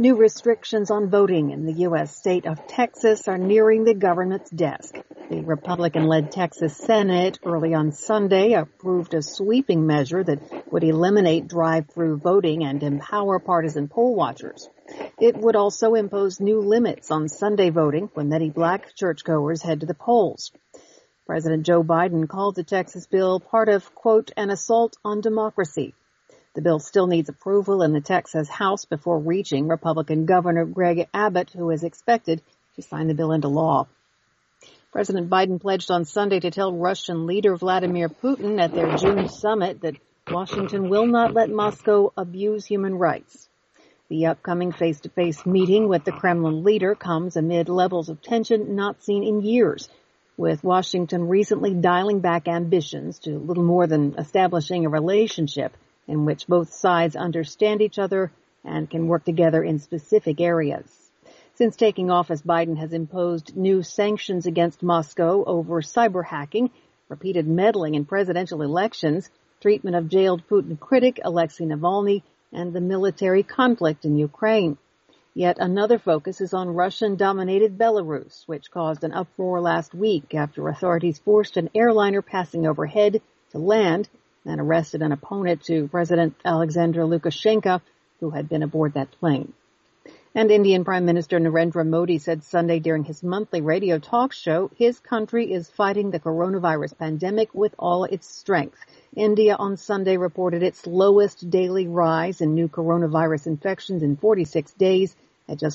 New restrictions on voting in the U.S. state of Texas are nearing the government's desk. The Republican-led Texas Senate early on Sunday approved a sweeping measure that would eliminate drive-through voting and empower partisan poll watchers. It would also impose new limits on Sunday voting when many black churchgoers head to the polls. President Joe Biden called the Texas bill part of, quote, an assault on democracy. The bill still needs approval in the Texas House before reaching Republican Governor Greg Abbott, who is expected to sign the bill into law. President Biden pledged on Sunday to tell Russian leader Vladimir Putin at their June summit that Washington will not let Moscow abuse human rights. The upcoming face-to-face meeting with the Kremlin leader comes amid levels of tension not seen in years, with Washington recently dialing back ambitions to little more than establishing a relationship in which both sides understand each other and can work together in specific areas. Since taking office, Biden has imposed new sanctions against Moscow over cyber hacking, repeated meddling in presidential elections, treatment of jailed Putin critic Alexei Navalny, and the military conflict in Ukraine. Yet another focus is on Russian-dominated Belarus, which caused an uproar last week after authorities forced an airliner passing overhead to land and arrested an opponent to President Alexander Lukashenko, who had been aboard that plane. And Indian Prime Minister Narendra Modi said Sunday during his monthly radio talk show his country is fighting the coronavirus pandemic with all its strength. India on Sunday reported its lowest daily rise in new coronavirus infections in 46 days at just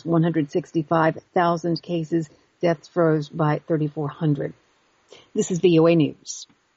165,000 cases. Deaths rose by 3,400. This is VOA News.